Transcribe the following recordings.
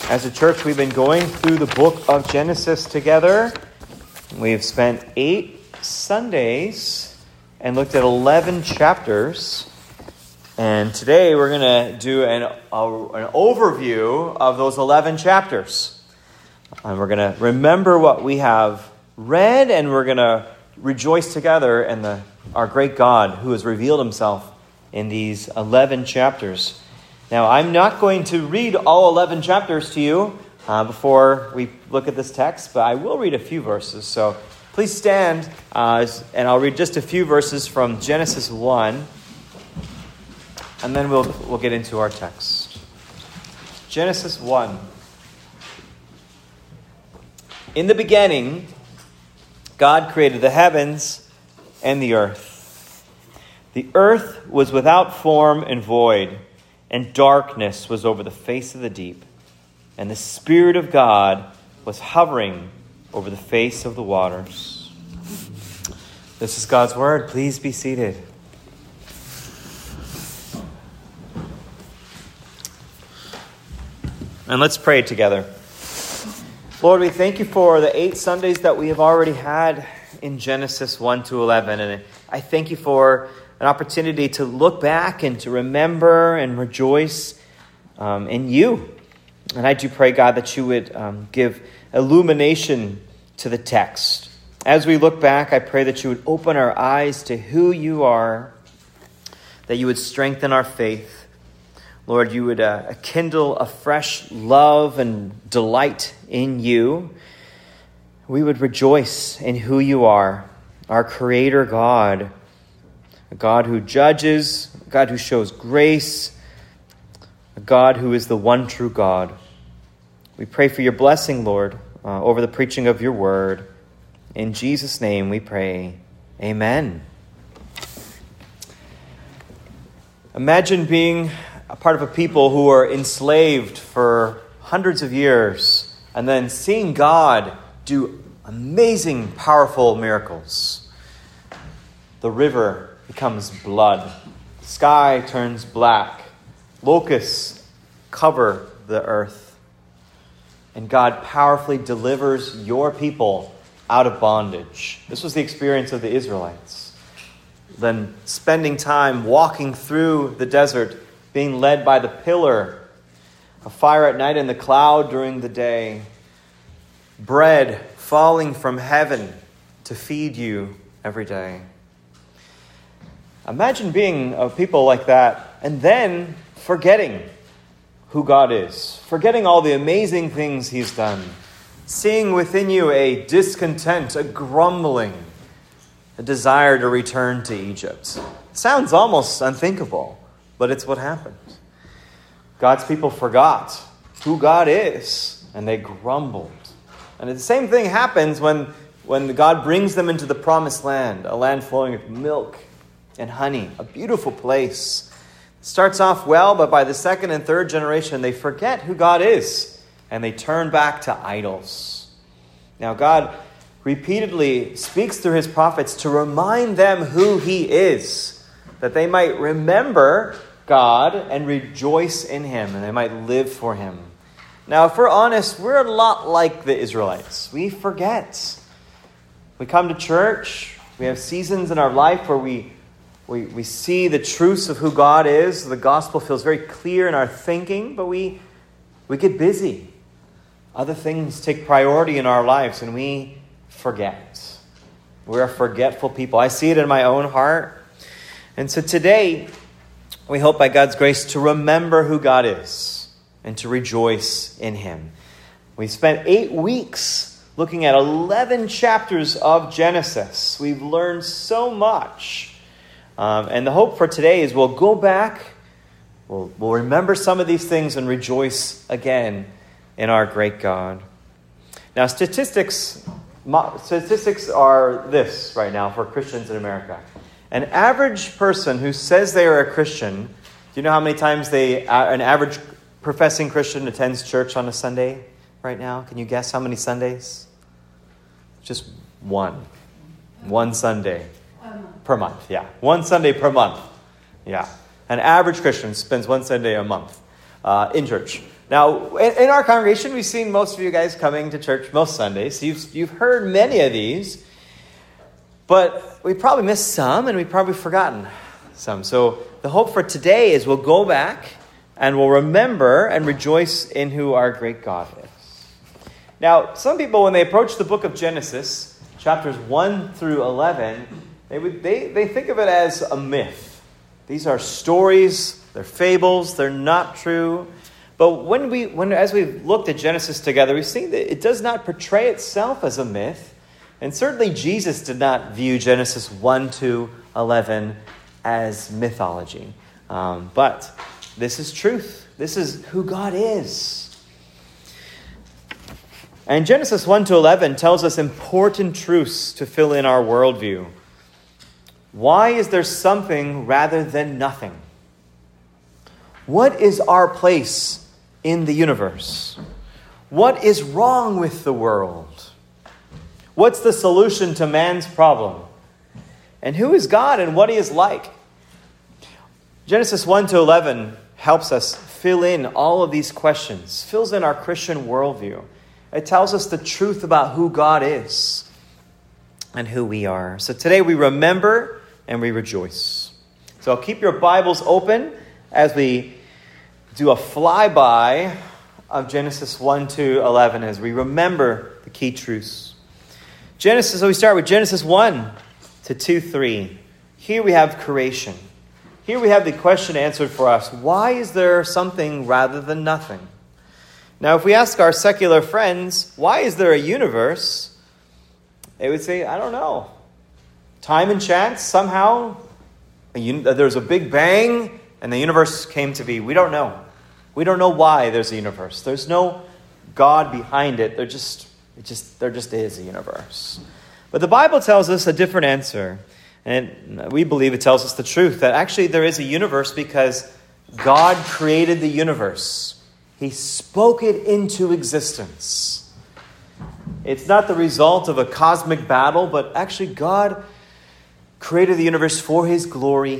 As a church, we've been going through the book of Genesis together. We've spent 8 Sundays and looked at 11 chapters. And today we're going to do an overview of those 11 chapters. And we're going to remember what we have read, and we're going to rejoice together in our great God who has revealed himself in these 11 chapters. Now, I'm not going to read all 11 chapters to you before we look at this text, but I will read a few verses. So please stand, and I'll read just a few verses from Genesis 1, and then we'll get into our text. Genesis 1. In the beginning, God created the heavens and the earth. The earth was without form and void, and darkness was over the face of the deep. And the Spirit of God was hovering over the face of the waters. This is God's word. Please be seated. And let's pray together. Lord, we thank you for the 8 Sundays that we have already had in Genesis 1 to 11. And I thank you for an opportunity to look back and to remember and rejoice in you. And I do pray, God, that you would give illumination to the text. As we look back, I pray that you would open our eyes to who you are, that you would strengthen our faith. Lord, you would kindle a fresh love and delight in you. We would rejoice in who you are, our Creator God, a God who judges, a God who shows grace, a God who is the one true God. We pray for your blessing, Lord, over the preaching of your word. In Jesus' name we pray. Amen. Imagine being a part of a people who are enslaved for hundreds of years and then seeing God do amazing, powerful miracles. The river becomes blood. Sky turns black. Locusts cover the earth. And God powerfully delivers your people out of bondage. This was the experience of the Israelites. Then spending time walking through the desert, being led by the pillar, a fire at night and the cloud during the day, bread falling from heaven to feed you every day. Imagine being a people like that and then forgetting who God is, forgetting all the amazing things he's done, seeing within you a discontent, a grumbling, a desire to return to Egypt. It sounds almost unthinkable, but it's what happened. God's people forgot who God is, and they grumbled. And the same thing happens when God brings them into the promised land, a land flowing with milk and honey, a beautiful place. It starts off well, but by the second and third generation, they forget who God is, and they turn back to idols. Now, God repeatedly speaks through his prophets to remind them who he is, that they might remember God and rejoice in him, and they might live for him. Now, if we're honest, we're a lot like the Israelites. We forget. We come to church. We have seasons in our life where we see the truths of who God is. The gospel feels very clear in our thinking, but we get busy. Other things take priority in our lives, and we forget. We're a forgetful people. I see it in my own heart. And so today, we hope by God's grace to remember who God is and to rejoice in him. We spent 8 weeks looking at 11 chapters of Genesis. We've learned so much. And the hope for today is we'll go back, we'll remember some of these things and rejoice again in our great God. Now, statistics are this right now for Christians in America. An average person who says they are a Christian, do you know how many times an average professing Christian attends church on a Sunday right now? Can you guess how many Sundays? Just one. One Sunday. Per month, yeah. One Sunday per month. Yeah. An average Christian spends one Sunday a month. in church. Now, in our congregation, we've seen most of you guys coming to church most Sundays. So you've heard many of these, but we probably missed some, and we've probably forgotten some. So the hope for today is we'll go back and we'll remember and rejoice in who our great God is. Now, some people, when they approach the book of Genesis, chapters 1 through 11, they think of it as a myth. These are stories, they're fables, they're not true. But as we've looked at Genesis together, we've seen that it does not portray itself as a myth. And certainly Jesus did not view Genesis 1 to 11 as mythology. But this is truth. This is who God is. And Genesis 1 to 11 tells us important truths to fill in our worldview. Why is there something rather than nothing? What is our place in the universe? What is wrong with the world? What's the solution to man's problem? And who is God and what he is like? Genesis 1 to 11 helps us fill in all of these questions, fills in our Christian worldview. It tells us the truth about who God is and who we are. So today we remember and we rejoice. So keep your Bibles open as we do a flyby of Genesis 1 to 11 as we remember the key truths. So we start with Genesis 1 to 2:3. Here we have creation. Here we have the question answered for us. Why is there something rather than nothing? Now, if we ask our secular friends, why is there a universe? They would say, I don't know. Time and chance, somehow, there's a big bang and the universe came to be. We don't know. We don't know why there's a universe. There's no God behind it. There just is a universe. But the Bible tells us a different answer. And we believe it tells us the truth, that actually there is a universe because God created the universe. He spoke it into existence. It's not the result of a cosmic battle, but actually God created the universe for his glory.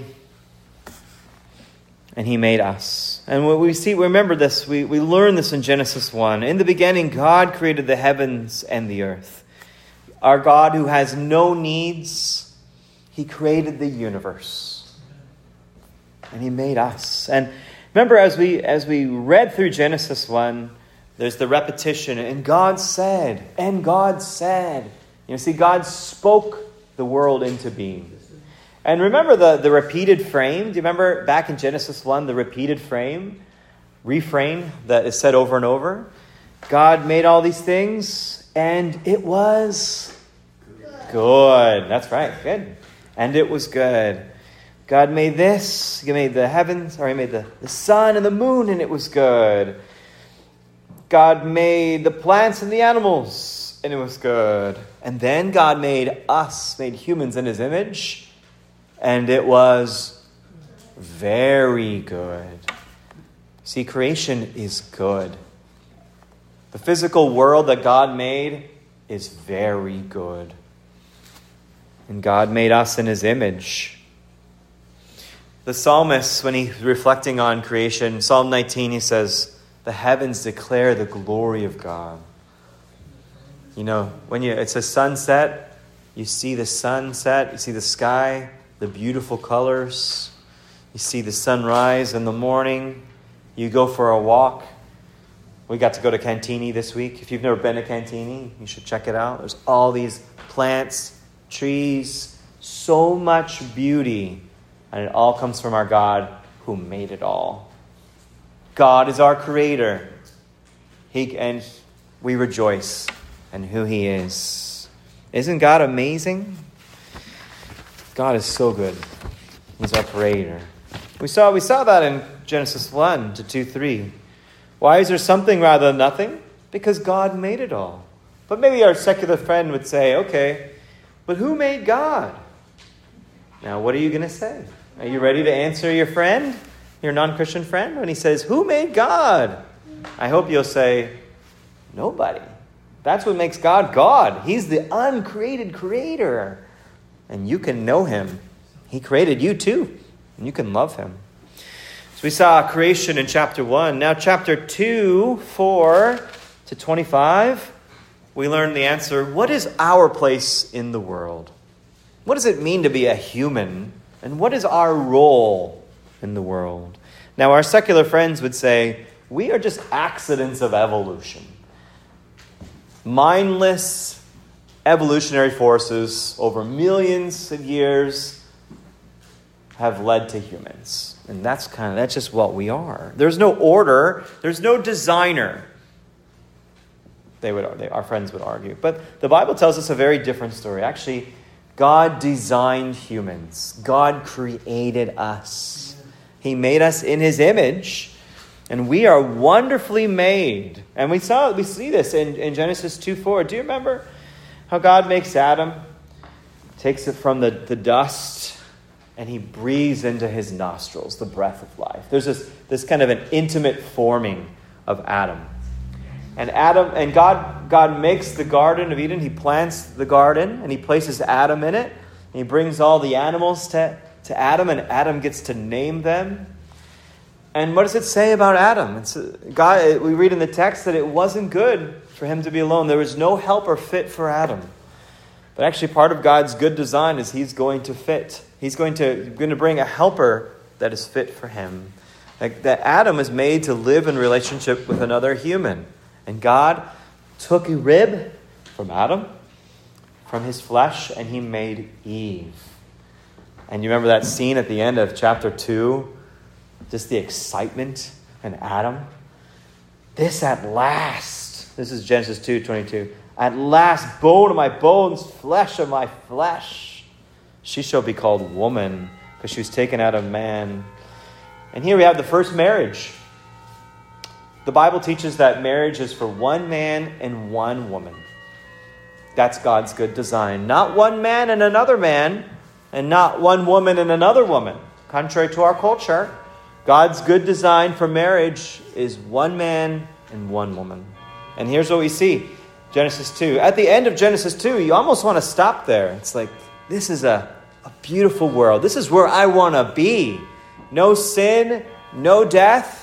And he made us. And what we see, remember this, we learn this in Genesis 1. In the beginning, God created the heavens and the earth. Our God who has no needs, he created the universe. And he made us. And remember, as we read through Genesis 1, there's the repetition, and God said, and God said. See, God spoke the world into being. And remember the repeated frame? Do you remember back in Genesis 1, the repeated refrain that is said over and over? God made all these things, and it was good. That's right, good. And it was good. God made this. He made the heavens, or he made the sun and the moon, and it was good. God made the plants and the animals, and it was good. And then God made us, made humans in his image, and it was very good. See, creation is good. The physical world that God made is very good. And God made us in his image. The psalmist, when he's reflecting on creation, Psalm 19, he says, the heavens declare the glory of God. When it's a sunset, you see the sunset, you see the sky, the beautiful colors. You see the sunrise in the morning. You go for a walk. We got to go to Cantini this week. If you've never been to Cantini, you should check it out. There's all these plants, trees, so much beauty. And it all comes from our God who made it all. God is our creator. And we rejoice in who he is. Isn't God amazing? God is so good. He's our creator. We saw that in Genesis 1 to 2:3. Why is there something rather than nothing? Because God made it all. But maybe our secular friend would say, okay, but who made God? Now, what are you going to say? Are you ready to answer your friend, your non-Christian friend, when he says, who made God? I hope you'll say, nobody. That's what makes God God. He's the uncreated creator. And you can know him. He created you too. And you can love him. So we saw creation in chapter 1. Now chapter 2, 4 to 25, we learn the answer. What is our place in the world? What does it mean to be a human? And what is our role in the world? Now our secular friends would say, we are just accidents of evolution. Mindless evolutionary forces over millions of years have led to humans. And that's just what we are. There's no order. There's no designer. Our friends would argue. But the Bible tells us a very different story. Actually, God designed humans. God created us. He made us in His image. And we are wonderfully made. And we see this in Genesis 2:4. Do you remember how God makes Adam? Takes it from the dust, and He breathes into his nostrils the breath of life. There's this kind of an intimate forming of Adam. And God makes the Garden of Eden. He plants the garden, and He places Adam in it. And He brings all the animals to Adam, and Adam gets to name them. And what does it say about Adam? We read in the text that it wasn't good for him to be alone. There was no helper fit for Adam. But actually part of God's good design is He's going to fit. He's going to bring a helper that is fit for him. That Adam is made to live in relationship with another human. And God took a rib from Adam, from his flesh, and He made Eve. And you remember that scene at the end of chapter 2? Just the excitement in Adam. This at last. This is Genesis 2:22. At last, bone of my bones, flesh of my flesh. She shall be called woman, because she was taken out of man. And here we have the first marriage. The Bible teaches that marriage is for one man and one woman. That's God's good design. Not one man and another man, and not one woman and another woman. Contrary to our culture, God's good design for marriage is one man and one woman. And here's what we see. Genesis 2. At the end of Genesis 2, you almost want to stop there. It's like, this is a beautiful world. This is where I want to be. No sin, no death.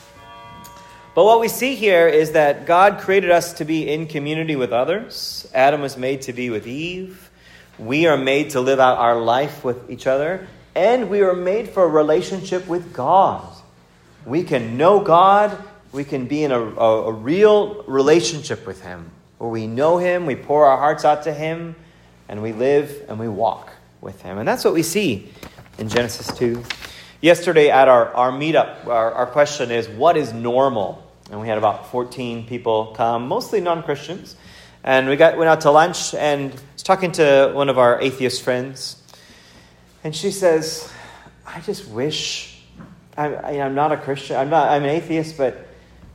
But what we see here is that God created us to be in community with others. Adam was made to be with Eve. We are made to live out our life with each other. And we are made for a relationship with God. We can know God. We can be in a real relationship with Him, where we know Him, we pour our hearts out to Him, and we live and we walk with Him. And that's what we see in Genesis 2. Yesterday at our meetup, our question is, what is normal? And we had about 14 people come, mostly non-Christians. And we went out to lunch, and I was talking to one of our atheist friends. And she says, I just wish, I'm not a Christian, I'm an atheist, but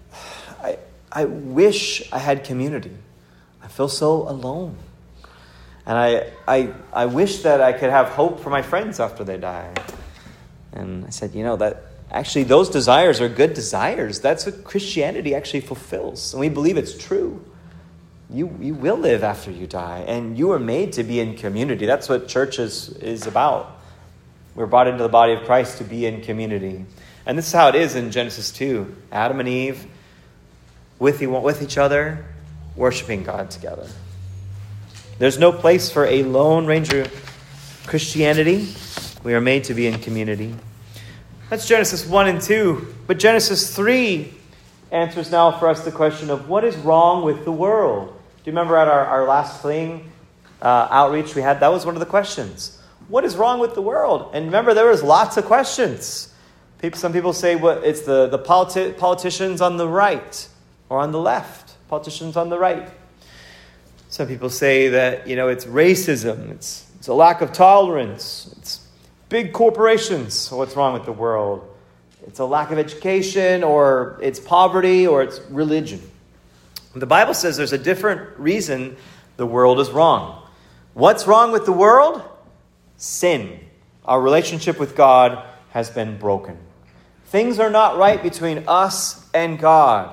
I wish I had community. I feel so alone. And I wish that I could have hope for my friends after they die. And I said, that actually those desires are good desires. That's what Christianity actually fulfills. And we believe it's true. You will live after you die. And you are made to be in community. That's what church is about. We're brought into the body of Christ to be in community. And this is how it is in Genesis 2. Adam and Eve with each other, worshiping God together. There's no place for a Lone Ranger Christianity. We are made to be in community. That's Genesis 1 and 2. But Genesis 3 answers now for us the question of what is wrong with the world. Do you remember at our last fling outreach we had? That was one of the questions. What is wrong with the world? And remember, there was lots of questions. Some people say it's the politicians on the right or on the left. Politicians on the right. Some people say that it's racism. It's a lack of tolerance. It's big corporations. What's wrong with the world? It's a lack of education, or it's poverty, or it's religion. The Bible says there's a different reason the world is wrong. What's wrong with the world? Sin. Our relationship with God has been broken. Things are not right between us and God.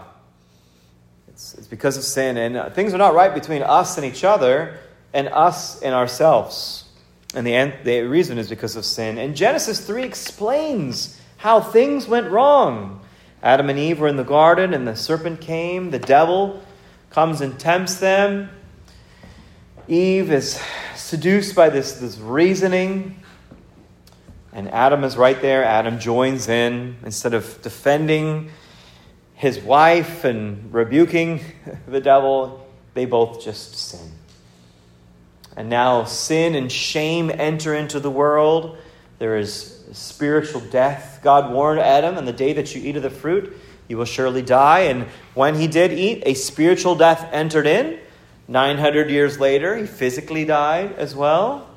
It's because of sin. And things are not right between us and each other and us and ourselves. And the reason is because of sin. And Genesis 3 explains how things went wrong. Adam and Eve were in the garden, and the serpent came. The devil comes and tempts them. Eve is seduced by this reasoning. And Adam is right there. Adam joins in. Instead of defending his wife and rebuking the devil, they both just sin. And now sin and shame enter into the world. There is spiritual death. God warned Adam, on the day that you eat of the fruit, you will surely die. And when he did eat, a spiritual death entered in. 900 years later, he physically died as well.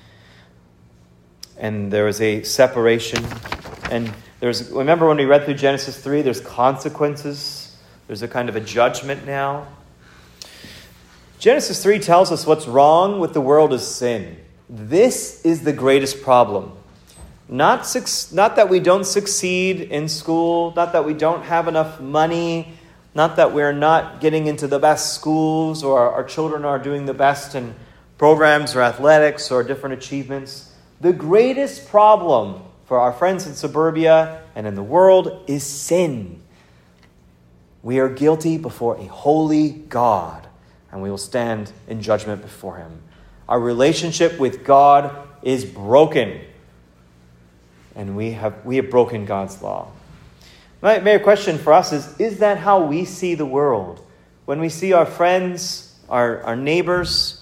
And there was a separation. And remember when we read through Genesis 3, there's consequences. There's a kind of a judgment now. Genesis 3 tells us what's wrong with the world is sin. This is the greatest problem. Not that we don't succeed in school, not that we don't have enough money, not that we're not getting into the best schools or our children are doing the best in programs or athletics or different achievements. The greatest problem for our friends in suburbia and in the world is sin. We are guilty before a holy God, and we will stand in judgment before him. Our relationship with God is broken, and we have broken God's law. Maybe a question for us is that how we see the world? When we see our friends, our neighbors,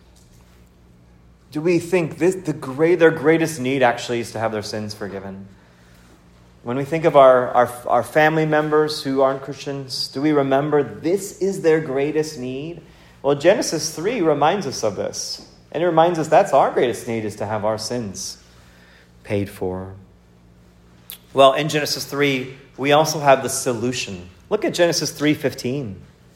do we think their greatest need actually is to have their sins forgiven? When we think of our family members who aren't Christians, do we remember this is their greatest need? Well, Genesis 3 reminds us of this. And it reminds us that's our greatest need, is to have our sins paid for. Well, in Genesis 3, we also have the solution. Look at Genesis 3:15.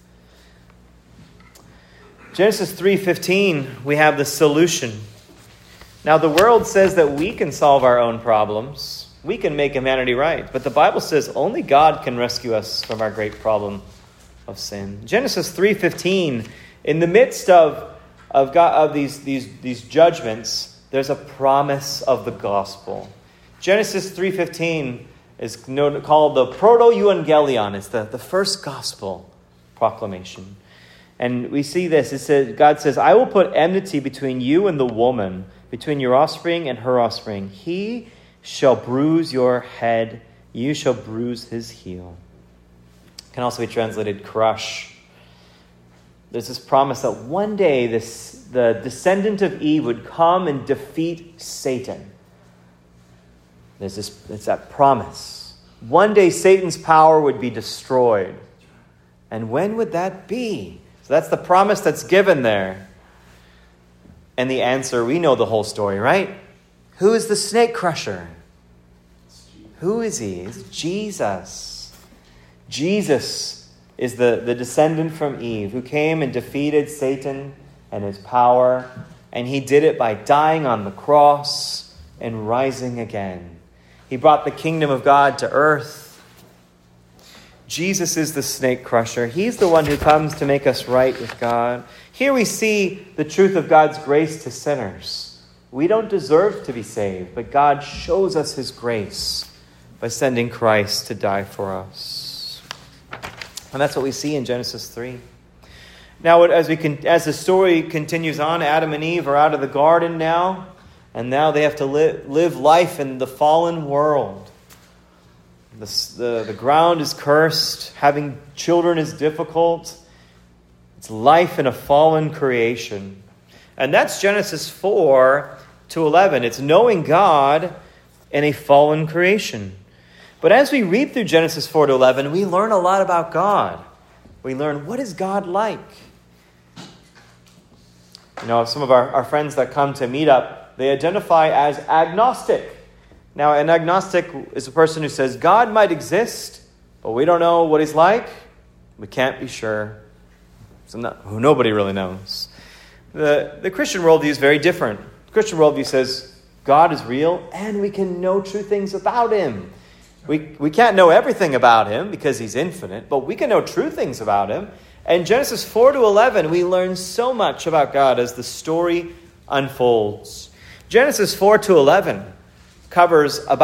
Genesis 3:15, we have the solution. Now, the world says that we can solve our own problems. We can make humanity right. But the Bible says only God can rescue us from our great problem of sin. Genesis 3:15, in the midst of these judgments, there's a promise of the gospel. Genesis 3:15 is called the proto-evangelion. It's the first gospel proclamation. And we see this. It says, God says, I will put enmity between you and the woman, between your offspring and her offspring. He shall bruise your head. You shall bruise his heel. It can also be translated crush. There's this promise that one day the descendant of Eve would come and defeat Satan. It's that promise. One day Satan's power would be destroyed. And when would that be? So that's the promise that's given there. And the answer, we know the whole story, right? Who is the snake crusher? Who is he? It's Jesus. Jesus is the descendant from Eve who came and defeated Satan and his power. And he did it by dying on the cross and rising again. He brought the kingdom of God to earth. Jesus is the snake crusher. He's the one who comes to make us right with God. Here we see the truth of God's grace to sinners. We don't deserve to be saved, but God shows us his grace by sending Christ to die for us. And that's what we see in Genesis 3. Now, as the story continues on, Adam and Eve are out of the garden now, and now they have to live life in the fallen world. The ground is cursed. Having children is difficult. It's life in a fallen creation. And that's Genesis 4-11. It's knowing God in a fallen creation. But as we read through Genesis 4-11, we learn a lot about God. We learn, what is God like? You know, some of our friends that come to meet up, they identify as agnostic. Now, an agnostic is a person who says God might exist, but we don't know what he's like. We can't be sure. Nobody really knows. The Christian worldview is very different. The Christian worldview says God is real and we can know true things about him. We can't know everything about him because he's infinite, but we can know true things about him. And Genesis 4-11, we learn so much about God as the story unfolds. Genesis 4-11 covers about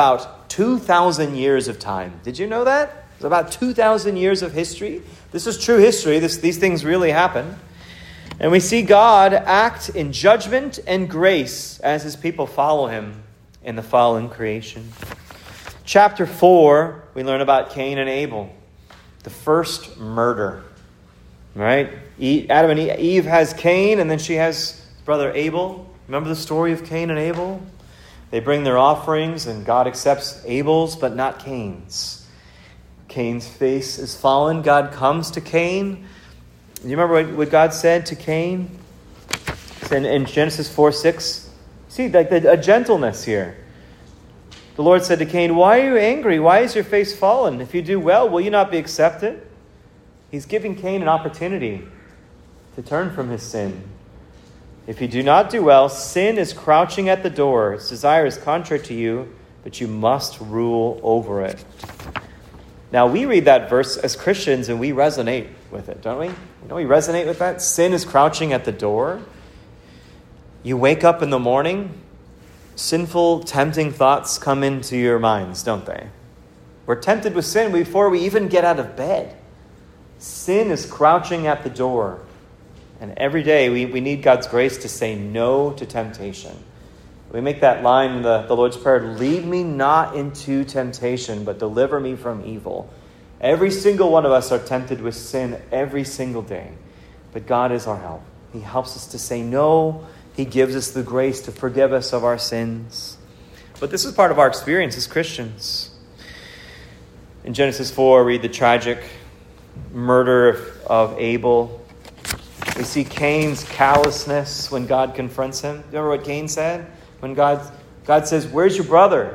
2,000 years of time. Did you know that? It's about 2,000 years of history. This is true history. These things really happen. And we see God act in judgment and grace as his people follow him in the fallen creation. Chapter 4, we learn about Cain and Abel, the first murder. Right? Adam and Eve has Cain, and then she has his brother Abel. Remember the story of Cain and Abel? They bring their offerings, and God accepts Abel's, but not Cain's. Cain's face is fallen. God comes to Cain. You remember what God said to Cain? In Genesis 4:6. See, like a gentleness here. The Lord said to Cain, "Why are you angry? Why is your face fallen? If you do well, will you not be accepted?" He's giving Cain an opportunity to turn from his sin. If you do not do well, sin is crouching at the door. Its desire is contrary to you, but you must rule over it. Now, we read that verse as Christians and we resonate with it, don't we? We resonate with that. Sin is crouching at the door. You wake up in the morning, sinful, tempting thoughts come into your minds, don't they? We're tempted with sin before we even get out of bed. Sin is crouching at the door. And every day we need God's grace to say no to temptation. We make that line in the Lord's Prayer, "Lead me not into temptation, but deliver me from evil." Every single one of us are tempted with sin every single day. But God is our help. He helps us to say no. He gives us the grace to forgive us of our sins. But this is part of our experience as Christians. In Genesis 4, read the tragic murder of Abel. We see Cain's callousness when God confronts him. Remember what Cain said? When God says, "Where's your brother?"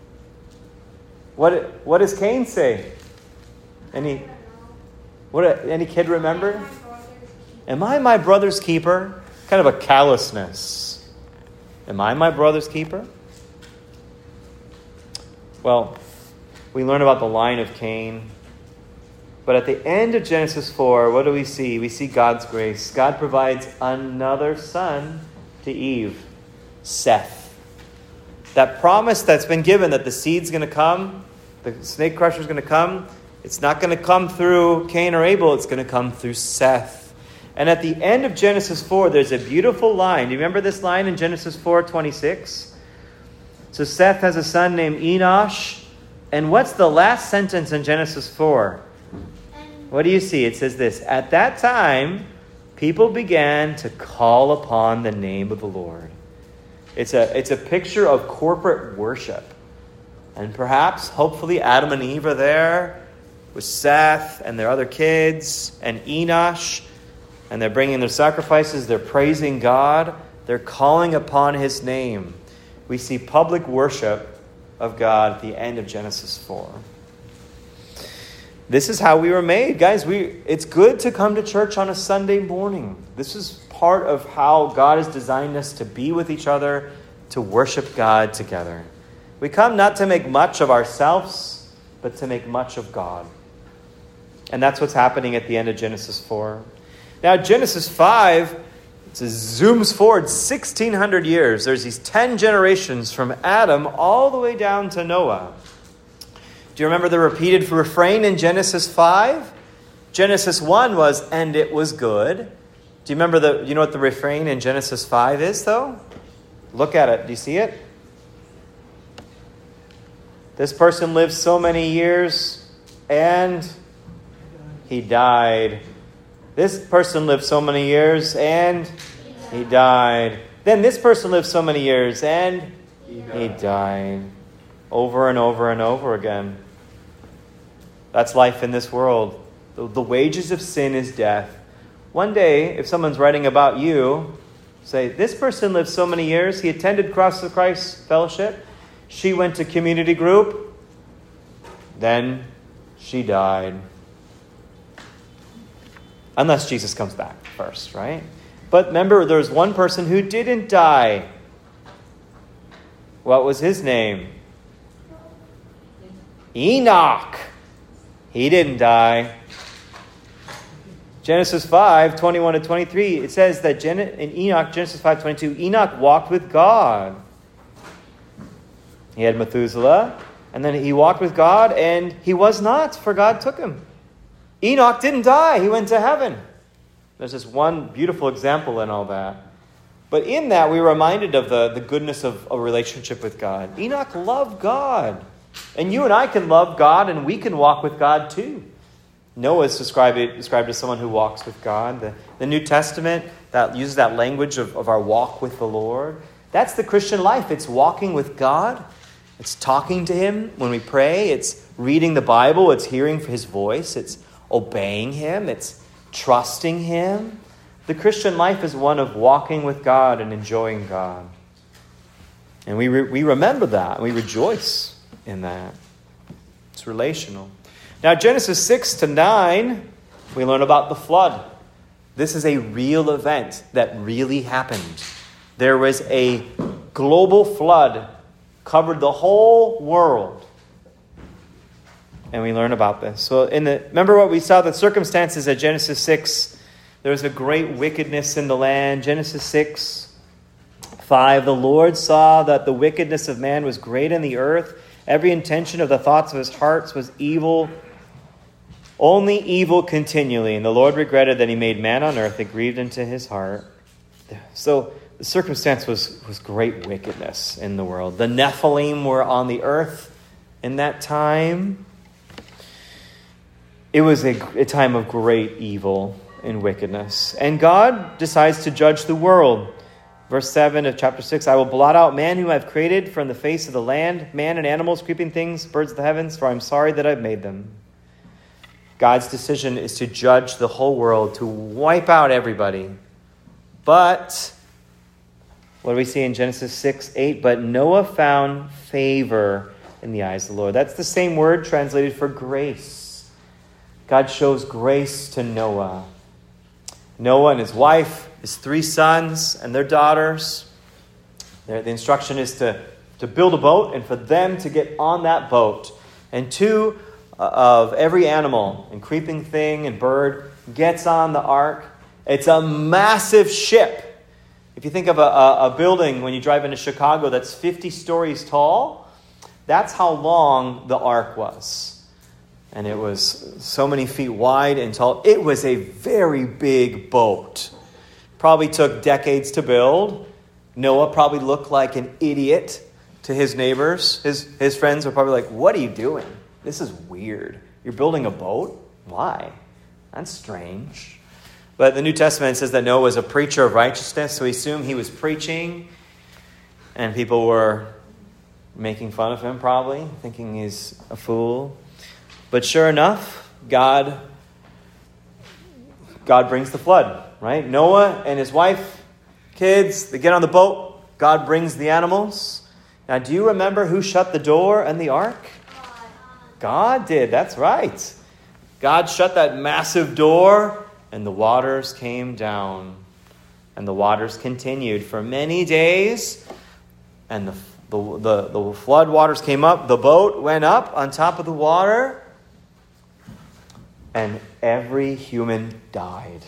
What does Cain say? Any kid remember? Am I my brother's keeper? Kind of a callousness. Am I my brother's keeper? Well, we learn about the line of Cain. But at the end of Genesis 4, what do we see? We see God's grace. God provides another son to Eve, Seth. That promise that's been given that the seed's going to come, the snake crusher's going to come, it's not going to come through Cain or Abel, it's going to come through Seth. And at the end of Genesis 4, there's a beautiful line. Do you remember this line in Genesis 4:26? So Seth has a son named Enosh. And what's the last sentence in Genesis 4? What do you see? It says this: "At that time, people began to call upon the name of the Lord." It's a picture of corporate worship. And perhaps, hopefully, Adam and Eve are there with Seth and their other kids and Enosh. And they're bringing their sacrifices. They're praising God. They're calling upon his name. We see public worship of God at the end of Genesis 4. This is how we were made. Guys, it's good to come to church on a Sunday morning. This is part of how God has designed us to be with each other, to worship God together. We come not to make much of ourselves, but to make much of God. And that's what's happening at the end of Genesis 4. Now, Genesis 5, it zooms forward 1,600 years. There's these 10 generations from Adam all the way down to Noah. Do you remember the repeated refrain in Genesis 5? Genesis 1 was, "And it was good." Do you remember you know what the refrain in Genesis 5 is, though? Look at it. Do you see it? This person lived so many years and he died. This person lived so many years and he died. Then this person lived so many years and he died. Over and over and over again. That's life in this world. The wages of sin is death. One day, if someone's writing about you, say, "This person lived so many years. He attended Cross of Christ Fellowship. She went to community group. Then she died." Unless Jesus comes back first, right? But remember, there's one person who didn't die. What was his name? Enoch. He didn't die. Genesis 5:21-23, it says that in Enoch, Genesis 5:22, Enoch walked with God. He had Methuselah, And then he walked with God, and he was not, for God took him. Enoch didn't die. He went to heaven. There's this one beautiful example in all that. But in that, we're reminded of the goodness of a relationship with God. Enoch loved God. And you and I can love God, and we can walk with God too. Noah is described as someone who walks with God. The New Testament that uses that language of our walk with the Lord. That's the Christian life. It's walking with God. It's talking to Him when we pray. It's reading the Bible. It's hearing His voice. It's obeying Him. It's trusting Him. The Christian life is one of walking with God and enjoying God. And we remember that. And we rejoice in that. It's relational. Now, Genesis 6 to 9, we learn about the flood. This is a real event that really happened. There was a global flood, covered the whole world. And we learn about this. So remember what we saw, the circumstances at Genesis 6. There was a great wickedness in the land. Genesis 6:5. The Lord saw that the wickedness of man was great in the earth. Every intention of the thoughts of his hearts was evil. Only evil continually. And the Lord regretted that he made man on earth. It grieved into his heart. So the circumstance was great wickedness in the world. The Nephilim were on the earth in that time. It was a time of great evil and wickedness. And God decides to judge the world. Verse 7 of chapter 6, I will blot out man whom I have created from the face of the land, man and animals, creeping things, birds of the heavens, for I am sorry that I've made them. God's decision is to judge the whole world, to wipe out everybody. But, what do we see in Genesis 6:8? But Noah found favor in the eyes of the Lord. That's the same word translated for grace. God shows grace to Noah. Noah and his wife, his 3 sons and their daughters. The instruction is to build a boat and for them to get on that boat. And 2 of every animal and creeping thing and bird gets on the ark. It's a massive ship. If you think of a building when you drive into Chicago that's 50 stories tall, that's how long the ark was. And it was so many feet wide and tall. It was a very big boat. Probably took decades to build. Noah probably looked like an idiot to his neighbors. His friends were probably like, what are you doing? This is weird. You're building a boat? Why? That's strange. But the New Testament says that Noah was a preacher of righteousness, so we assume he was preaching, and people were making fun of him probably, thinking he's a fool. But sure enough, God brings the flood, right? Noah and his wife, kids, they get on the boat. God brings the animals. Now, do you remember who shut the door in the ark? God did, that's right. God shut that massive door, and the waters came down. And the waters continued for many days. And the flood waters came up. The boat went up on top of the water. And every human died.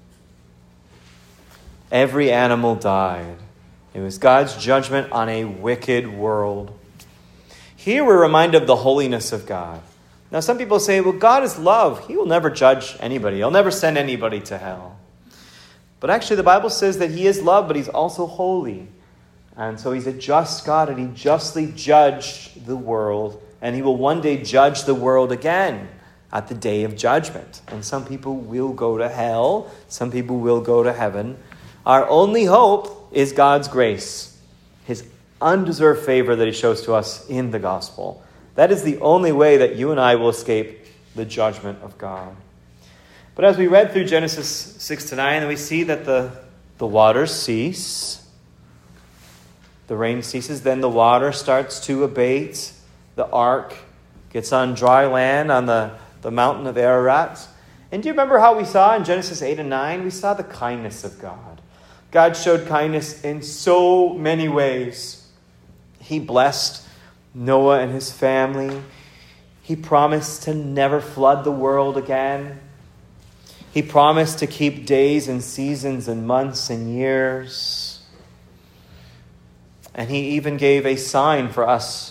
Every animal died. It was God's judgment on a wicked world. Here we're reminded of the holiness of God. Now some people say, well, God is love. He will never judge anybody. He'll never send anybody to hell. But actually the Bible says that He is love, but He's also holy. And so He's a just God, and He justly judged the world. And He will one day judge the world again at the day of judgment. And some people will go to hell. Some people will go to heaven. Our only hope is God's grace, His undeserved favor that He shows to us in the gospel. That is the only way that you and I will escape the judgment of God. But as we read through Genesis 6 to 9, we see that the waters cease. The rain ceases. Then the water starts to abate. The ark gets on dry land on the mountain of Ararat. And do you remember how we saw in Genesis 8 and 9? We saw the kindness of God. God showed kindness in so many ways. He blessed Noah and his family. He promised to never flood the world again. He promised to keep days and seasons and months and years. And He even gave a sign for us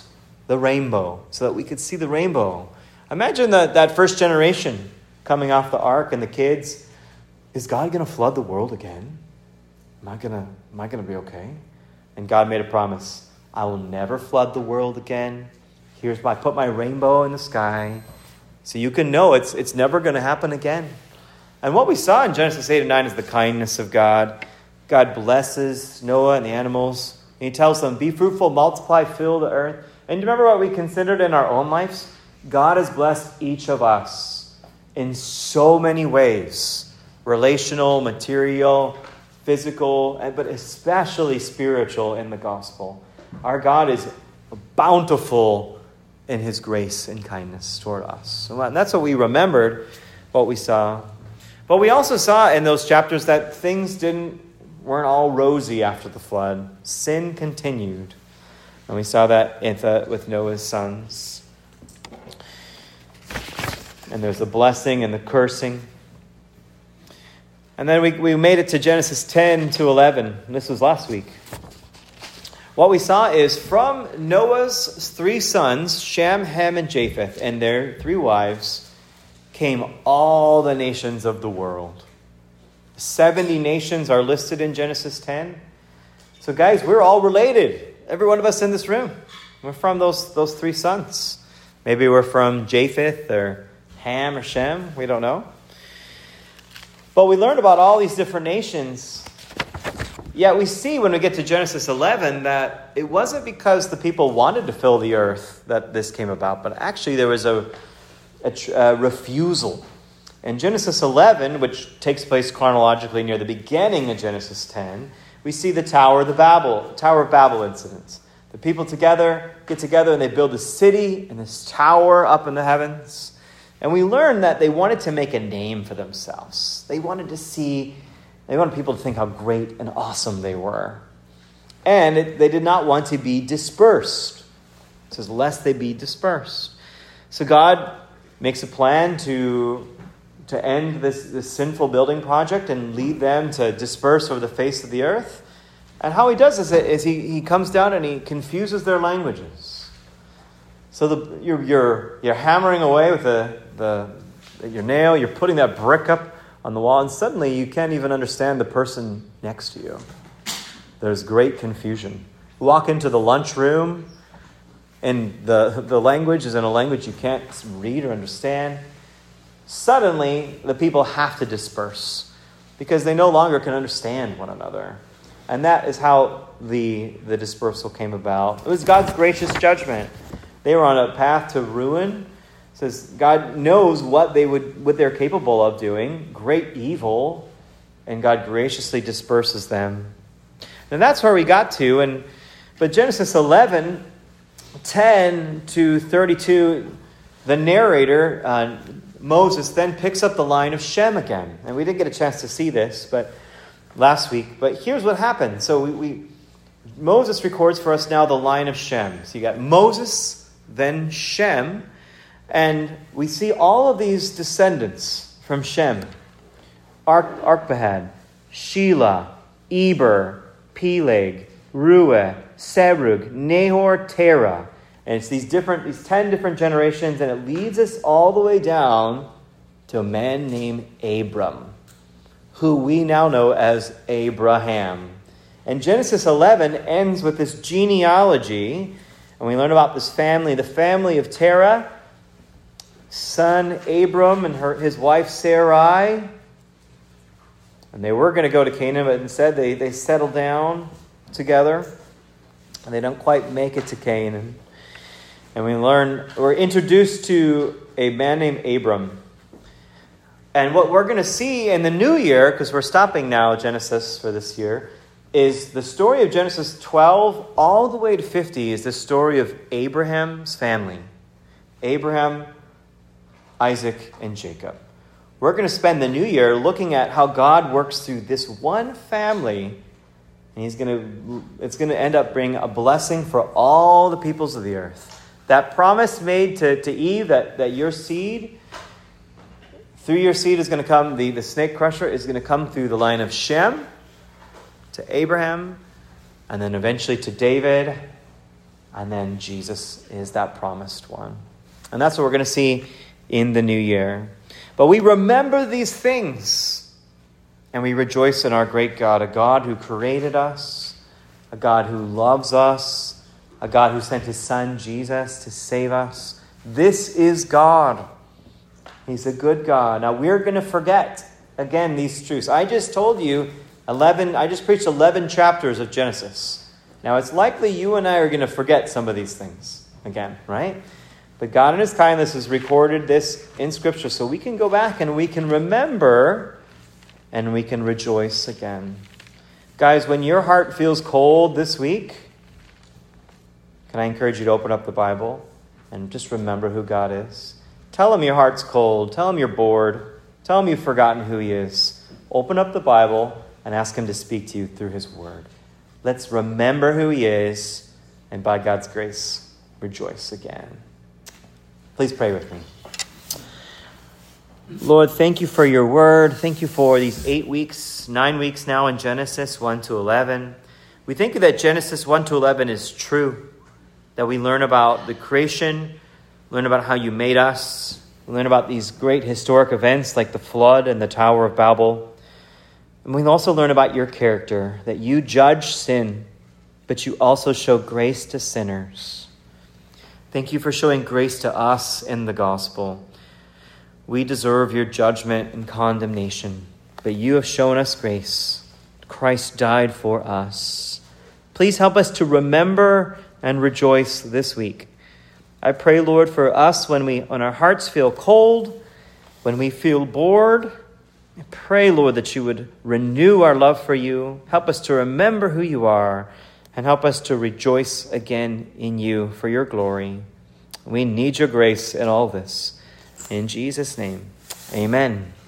the rainbow, so that we could see the rainbow. Imagine that first generation coming off the ark and the kids. Is God going to flood the world again? Am I going to be okay? And God made a promise. I will never flood the world again. I put my rainbow in the sky. So you can know it's never going to happen again. And what we saw in Genesis 8 and 9 is the kindness of God. God blesses Noah and the animals. And he tells them, be fruitful, multiply, fill the earth. And do you remember what we considered in our own lives? God has blessed each of us in so many ways. Relational, material, physical, but especially spiritual in the gospel. Our God is bountiful in his grace and kindness toward us. And that's what we remembered, what we saw. But we also saw in those chapters that things weren't all rosy after the flood. Sin continued. And we saw that with Noah's sons. And there's the blessing and the cursing. And then we made it to Genesis 10 to 11. And this was last week. What we saw is from Noah's 3 sons, Shem, Ham, and Japheth, and their 3 wives, came all the nations of the world. 70 nations are listed in Genesis 10. So guys, we're all related. Every one of us in this room. We're from those 3 sons. Maybe we're from Japheth or Ham or Shem. We don't know. But we learned about all these different nations. Yet we see when we get to Genesis 11 that it wasn't because the people wanted to fill the earth that this came about, but actually there was a refusal. In Genesis 11, which takes place chronologically near the beginning of Genesis 10, we see the Tower of Babel incident. The people get together and they build a city and this tower up in the heavens. And we learn that they wanted to make a name for themselves. They wanted people to think how great and awesome they were. And they did not want to be dispersed. It says, lest they be dispersed. So God makes a plan to end this sinful building project and lead them to disperse over the face of the earth. And how he does this is he comes down and he confuses their languages. So you're hammering away with your nail, you're putting that brick up on the wall, and suddenly you can't even understand the person next to you. There's great confusion. You walk into the lunchroom, and the language is in a language you can't read or understand. Suddenly, the people have to disperse because they no longer can understand one another. And that is how the dispersal came about. It was God's gracious judgment. They were on a path to ruin. It says God knows what they're capable of doing, great evil, and God graciously disperses them. And that's where we got to. But Genesis 11, 10 to 32, the narrator, Moses, then picks up the line of Shem again. And we didn't get a chance to see this last week. But here's what happened. So Moses records for us now the line of Shem. So you got Moses, then Shem. And we see all of these descendants from Shem. Arpachshad, Shelah, Eber, Peleg, Reuel, Serug, Nahor, Terah. And it's these 10 different generations, and it leads us all the way down to a man named Abram, who we now know as Abraham. And Genesis 11 ends with this genealogy, and we learn about this family, the family of Terah, son Abram and his wife Sarai. And they were going to go to Canaan, but instead they settle down together, and they don't quite make it to Canaan. And we're introduced to a man named Abram. And what we're going to see in the new year, because we're stopping now Genesis for this year, is the story of Genesis 12 all the way to 50 is the story of Abraham's family. Abraham, Isaac, and Jacob. We're going to spend the new year looking at how God works through this one family, and it's going to end up bringing a blessing for all the peoples of the earth. That promise made to Eve that your seed, through your seed is going to come, the snake crusher is going to come through the line of Shem to Abraham, and then eventually to David, And then Jesus is that promised one. And that's what we're going to see in the new year. But we remember these things, and we rejoice in our great God, a God who created us, a God who loves us, a God who sent his Son, Jesus, to save us. This is God. He's a good God. Now, we're going to forget, again, these truths. I just told you I just preached 11 chapters of Genesis. Now, it's likely you and I are going to forget some of these things again, right? But God in his kindness has recorded this in Scripture so we can go back and we can remember and we can rejoice again. Guys, when your heart feels cold this week, can I encourage you to open up the Bible and just remember who God is? Tell him your heart's cold. Tell him you're bored. Tell him you've forgotten who he is. Open up the Bible and ask him to speak to you through his word. Let's remember who he is, and by God's grace, rejoice again. Please pray with me. Lord, thank you for your word. Thank you for these 9 weeks now in Genesis 1 to 11. We think that Genesis 1 to 11 is true, that we learn about the creation, learn about how you made us, we learn about these great historic events like the flood and the Tower of Babel. And we also learn about your character, that you judge sin, but you also show grace to sinners. Thank you for showing grace to us in the gospel. We deserve your judgment and condemnation, but you have shown us grace. Christ died for us. Please help us to remember and rejoice this week. I pray, Lord, for us when our hearts feel cold, when we feel bored, I pray, Lord, that you would renew our love for you. Help us to remember who you are and help us to rejoice again in you for your glory. We need your grace in all this. In Jesus' name, amen.